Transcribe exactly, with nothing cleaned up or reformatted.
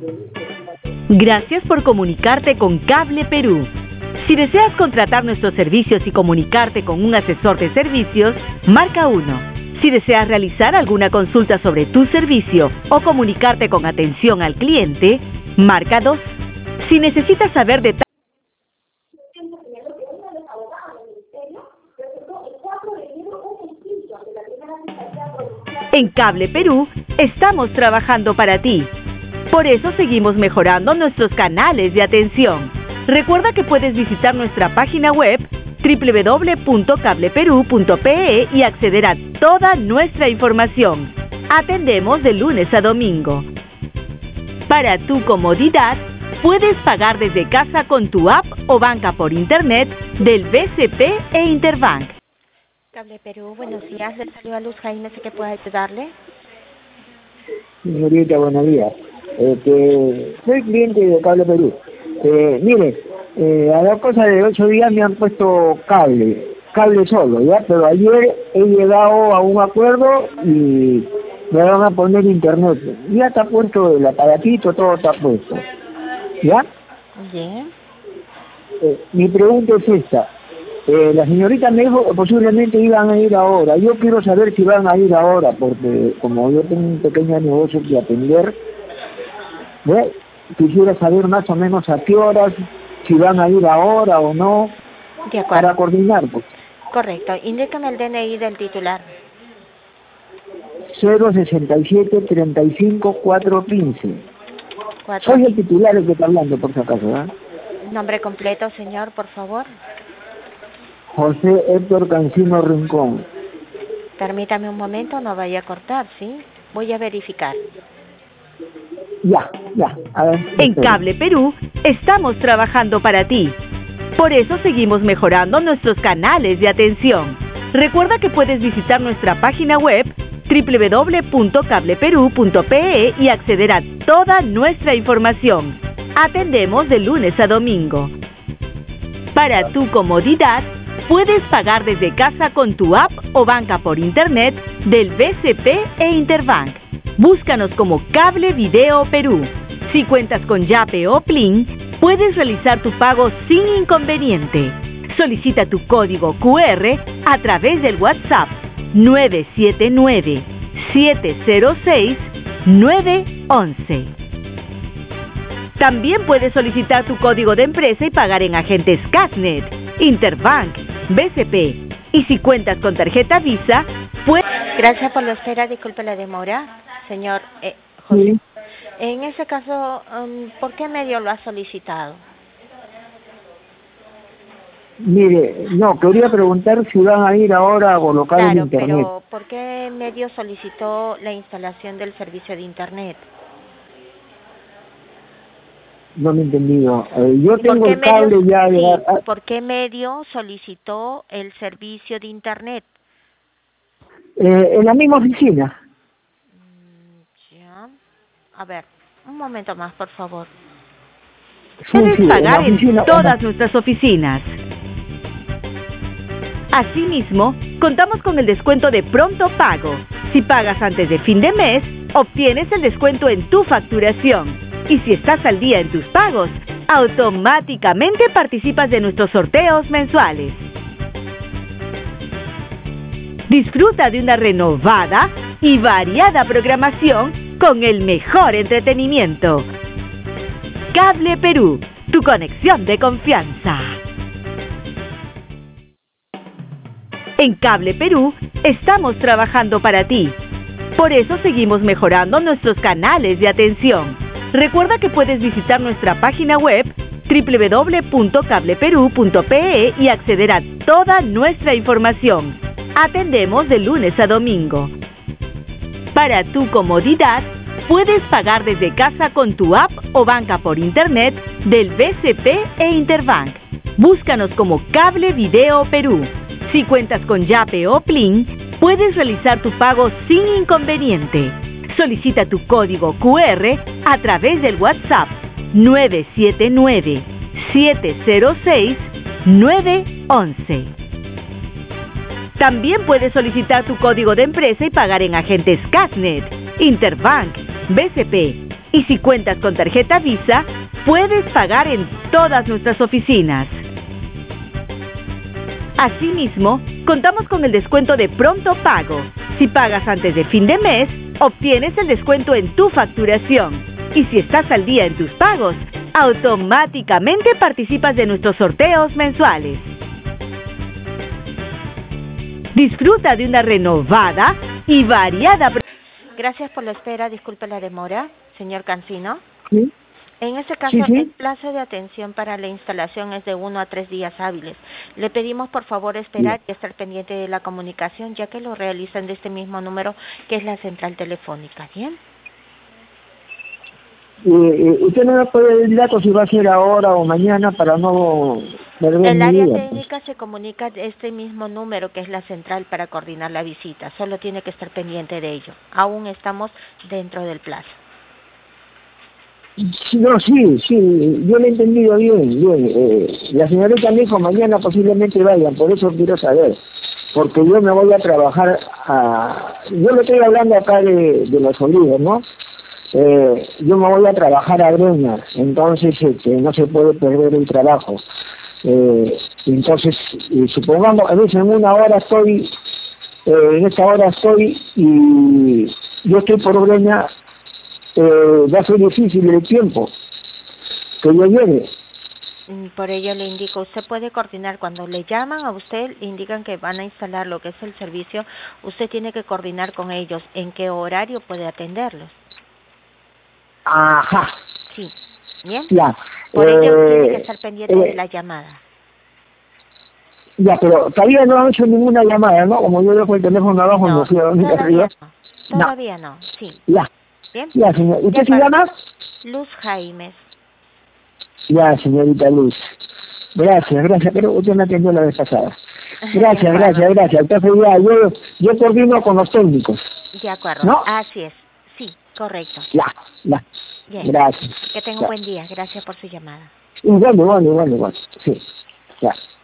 Gracias por comunicarte con Cable Perú. Si deseas contratar nuestros servicios y comunicarte con un asesor de servicios, marca uno. Si deseas realizar alguna consulta sobre tu servicio o comunicarte con atención al cliente, marca dos. Si necesitas saber detalles en Cable Perú, estamos trabajando para ti. Por eso seguimos mejorando nuestros canales de atención. Recuerda que puedes visitar nuestra página web doble u doble u doble u punto cable perú punto pe e y acceder a toda nuestra información. Atendemos de lunes a domingo. Para tu comodidad, puedes pagar desde casa con tu app o banca por internet del B C P e Interbank. Cable Perú, buenos días. Le saluda Luz Jaime, ¿sé que puedo ayudarle? Señorita, buenos días. Este, soy cliente de Cable Perú. Eh, mire, eh, a la cosa de ocho días me han puesto cable, cable solo, ¿ya? Pero ayer he llegado a un acuerdo y me van a poner internet. Ya está puesto el aparatito, todo está puesto, ¿ya? Bien. Eh, mi pregunta es esta. Eh, la señorita me dijo que posiblemente iban a ir ahora. Yo quiero saber si van a ir ahora, porque como yo tengo un pequeño negocio que atender, ¿ve? Quisiera saber más o menos a qué horas, si van a ir ahora o no, De acuerdo. para coordinar. Pues. Correcto. Indícame el D N I del titular. cero sesenta y siete treinta y cinco cuatro quince. Cuatro. Soy el titular el que está hablando, por si acaso, ¿verdad? Nombre completo, señor, por favor. José Héctor Cancino Rincón. Permítame un momento, no vaya a cortar, ¿sí? Voy a verificar. Ya, ya. A ver. En Cable Perú, estamos trabajando para ti. Por eso seguimos mejorando nuestros canales de atención. Recuerda que puedes visitar nuestra página web doble u doble u doble u punto cable perú punto pe e y acceder a toda nuestra información. Atendemos de lunes a domingo. Para tu comodidad, puedes pagar desde casa con tu app o banca por internet del B C P e Interbank. Búscanos como Cable Video Perú. Si cuentas con Yape o Plin, puedes realizar tu pago sin inconveniente. Solicita tu código cu erre a través del WhatsApp nueve siete nueve, siete cero seis, nueve once. También puedes solicitar tu código de empresa y pagar en agentes Casnet, Interbank, B C P. Y si cuentas con tarjeta Visa, puedes... Gracias por la espera, disculpe la demora, señor eh, José. Sí. En ese caso, um, ¿por qué medio lo ha solicitado? Mire, no, quería preguntar si van a ir ahora a colocar el Claro, internet. pero ¿por qué medio solicitó la instalación del servicio de Internet? No me he entendido. Eh, yo ¿Por tengo qué el cable medio, ya... sí, de- ah, ¿por qué medio solicitó el servicio de Internet? eh, en la misma oficina. Ya. A ver, un momento más, por favor. Sí, Puedes sí, en la pagar en oficina, todas nuestras oficinas. Asimismo, contamos con el descuento de pronto pago. Si pagas antes de fin de mes, obtienes el descuento en tu facturación. Y si estás al día en tus pagos, automáticamente participas de nuestros sorteos mensuales. Disfruta de una renovada y variada programación con el mejor entretenimiento. Cable Perú, tu conexión de confianza. En Cable Perú, estamos trabajando para ti. Por eso seguimos mejorando nuestros canales de atención. Recuerda que puedes visitar nuestra página web doble u doble u doble u punto cable perú punto pe e y acceder a toda nuestra información. Atendemos de lunes a domingo. Para tu comodidad, puedes pagar desde casa con tu app o banca por internet del B C P e Interbank. Búscanos como Cable Video Perú. Si cuentas con Yape o Plin, puedes realizar tu pago sin inconveniente. Solicita tu código cu erre a través del WhatsApp nueve siete nueve, siete cero seis, nueve once. También puedes solicitar tu código de empresa y pagar en agentes Casnet, Interbank, B C P. Y si cuentas con tarjeta Visa, puedes pagar en todas nuestras oficinas. Asimismo, contamos con el descuento de pronto pago. Si pagas antes de fin de mes, obtienes el descuento en tu facturación. Y si estás al día en tus pagos, automáticamente participas de nuestros sorteos mensuales. Disfruta de una renovada y variada... Gracias por la espera, disculpe la demora, señor Cancino. ¿Sí? En este caso, Sí, sí. el plazo de atención para la instalación es de uno a tres días hábiles. Le pedimos por favor esperar y estar pendiente de la comunicación, ya que lo realizan de este mismo número, que es la central telefónica, ¿bien? Eh, eh, ¿Usted no me puede dar el dato si va a ser ahora o mañana para no perder El mi área vida? técnica se comunica de este mismo número, que es la central, para coordinar la visita. Solo tiene que estar pendiente de ello. Aún estamos dentro del plazo. Sí, no, sí, sí, yo lo he entendido bien, bien. Eh, la señorita me dijo mañana posiblemente vayan, por eso quiero saber, porque yo me voy a trabajar a... Yo le estoy hablando acá de, de los olivos, ¿no? Eh, yo me voy a trabajar a Breña, entonces este, no se puede perder el trabajo. Eh, entonces, eh, supongamos, a veces en una hora estoy, eh, en esta hora estoy y yo estoy por Breña. Eh, va a ser difícil el tiempo que yo llegue. Por ello le indico, usted puede coordinar cuando le llaman a usted, le indican que van a instalar lo que es el servicio, usted tiene que coordinar con ellos en qué horario puede atenderlos. Ajá. Sí, bien. Ya. Por eh, ello tiene que estar pendiente eh, de la llamada. Ya, pero todavía no han hecho ninguna llamada, ¿no? Como yo dejo el teléfono abajo, no, No, fui a dormir arriba. todavía no, todavía no, sí. Ya. Bien. Ya, señor. ¿Usted Ya se para- llama? Luz Jaimes. Ya, señorita Luz. Gracias, gracias, pero usted me atendió la vez pasada. Gracias, De acuerdo. gracias, gracias. Entonces ya, yo, yo coordino con los técnicos. De acuerdo, ¿No? así es. Sí, correcto. Ya, ya. Bien. Gracias. Que tenga un Ya. buen día. Gracias por su llamada. Igual, igual, igual, igual. Sí, ya.